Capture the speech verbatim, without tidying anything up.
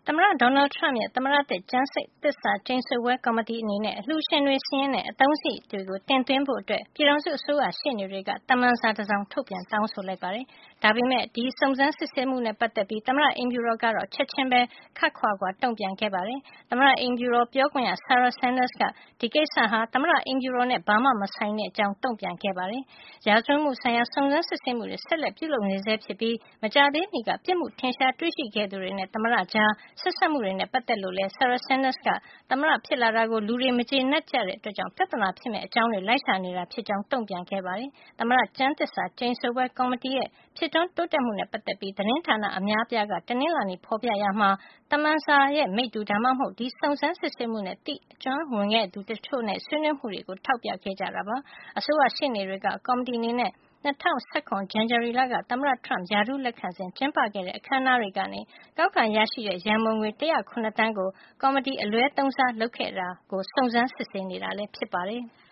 သမ္မတ Donald Trump ရဲ့ သမ္မတသစ် ကျမ်းသစ္စာကျိန်ဆိုပွဲကော်မတီအနေနဲ့ အလှူရှင်တွေစာရင်းနဲ့ အသုံးစားရိတ်တွေကို တင်သွင်းဖို့ ပြည်ထောင်စုအစိုးရရှေ့နေတွေက သမန်စာတစောင် ထုတ်ပြန်တောင်းဆိုလိုက်ပါတယ်။ ဒါပေမယ့် ဒီစုံစမ်းစစ်ဆေးမှုနဲ့ ပတ်သက်ပြီး သမ္မတအိမ်ဖြူတော်ကတော့ ချက်ချင်းပဲ ခပ်ခွါခွါတုန့်ပြန်ခဲ့ပါတယ်။ သမ္မတအိမ်ဖြူတော်ပြောခွင့်ရ Sarah Sanders က ဒီကိစ္စဟာ သမ္မတအိမ်ဖြူတော်နဲ့ ဘာမှမဆိုင်တဲ့အကြောင်း တုန့်ပြန်ခဲ့ပါတယ်။ ရာဇဝတ်မှုဆိုင်ရာ စုံစမ်းစစ်ဆေးမှုတွေ ဆက်လက်ပြုလုပ်နေဆဲဖြစ်ပြီး မကြာသေးမီက ပြစ်မှုထင်ရှားတွေ့ရှိခဲ့သူတွေနဲ့ သမ္မတကြား ဆက်စပ်မှုတွေနဲ့ ပတ်သက်လို့လည်း Sarah Sanders က သမ္မတဖြစ်လာတာကို လူတွေမကျေနပ်ကြတဲ့အတွက် ပြဿနာဖြစ်မယ့်အကြောင်းတွေ လိုက်ရှာနေတာဖြစ်ကြောင်း တုန့်ပြန်ခဲ့ပါတယ်။ သမ္မတကျမ်းသစ္စာကျိန်ဆိုပွဲကော်မတီရဲ့ ဖြစ်ထွန်းတိုးတက်မှုနဲ့ ပတ်သက်ပြီး သတင်းဌာနအများအပြားက တနင်္လာနေ့ဖေါ်ပြရာမှာ သမန်စာရဲ့မိတ္တူ ဒါမှမဟုတ် ဒီစုံစမ်းစစ်ဆေးမှုနဲ့ သိအကျွမ်းဝင်ခဲ့သူတချို့နဲ့ ဆွေးနွေးမှုတွေကို ထောက်ပြခဲ့ကြတာပါ။ အစိုးရရှေ့နေတွေက ကော်မတီအနေနဲ့ ၂၀၁၇ ဇန်နဝါရီလက သမ္မတ Trump ရာထူးလက်ခံစဉ် ကျင်းပခဲ့တဲ့ အခမ်းအနားတွေကနေ ကောက်ခံရရှိတဲ့ ရန်ပုံငွေ ၁၀၇ သန်းကို ကော်မတီအလွဲသုံးစားလုပ်ခဲ့တာကို စုံစမ်းစစ်ဆေးနေတာ ဖြစ်ပါတယ်။